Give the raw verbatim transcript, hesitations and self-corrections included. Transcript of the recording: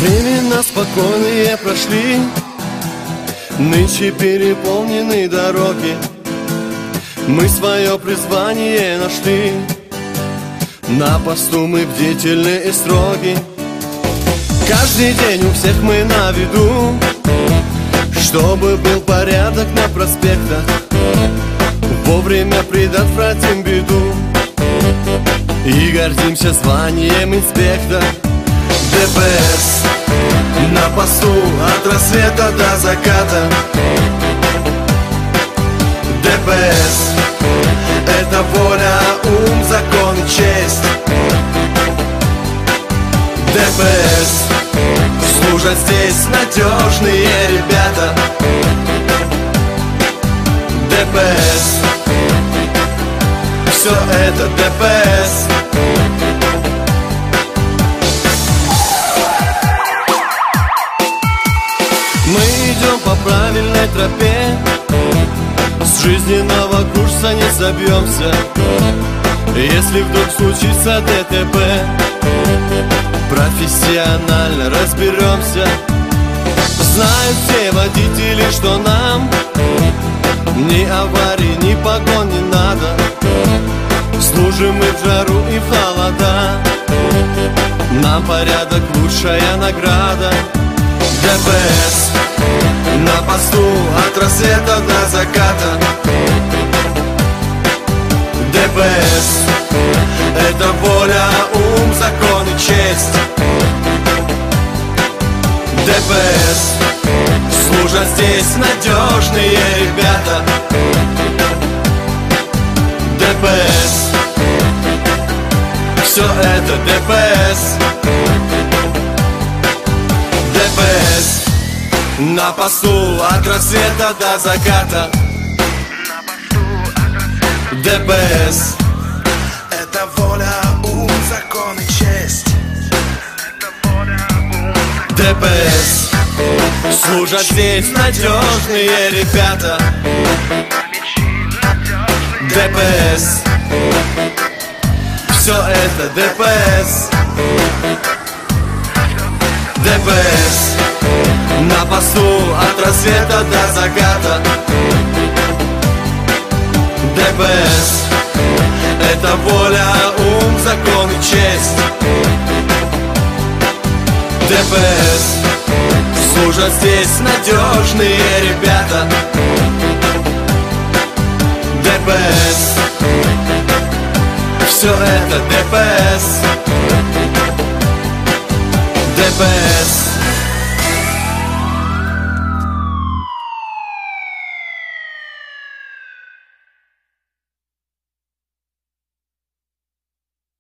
Времена спокойные прошли, нынче переполнены дороги. Мы свое призвание нашли, на посту мы бдительны и строги. Каждый день у всех мы на виду, чтобы был порядок на проспектах. Вовремя предотвратим беду и гордимся званием инспектор. ДПС на посту от рассвета до заката. ДПС — это воля, ум, закон и честь. ДПС — служат здесь надежные ребята. ДПС — все это ДПС. Мы идем по правильной тропе, с жизненного курса не собьемся. Если вдруг случится ДТП, профессионально разберемся. Знают все водители, что нам ни аварий, ни погон не надо. Служим мы в жару и в холода, нам порядок лучшая награда. ДПС на посту от рассвета до заката. ДПС — это воля, ум, закон и честь. ДПС — служат здесь надежные ребята. ДПС — все это ДПС. ДПС на посту от рассвета до заката. ДПС — это воля, ум, закон и честь. ДПС — служат здесь надежные ребята. ДПС — все это ДПС. ДПС на посту от рассвета до заката. ДПС — это воля, ум, закон и честь. ДПС — служат здесь надежные ребята. ДПС — все это ДПС. ДПС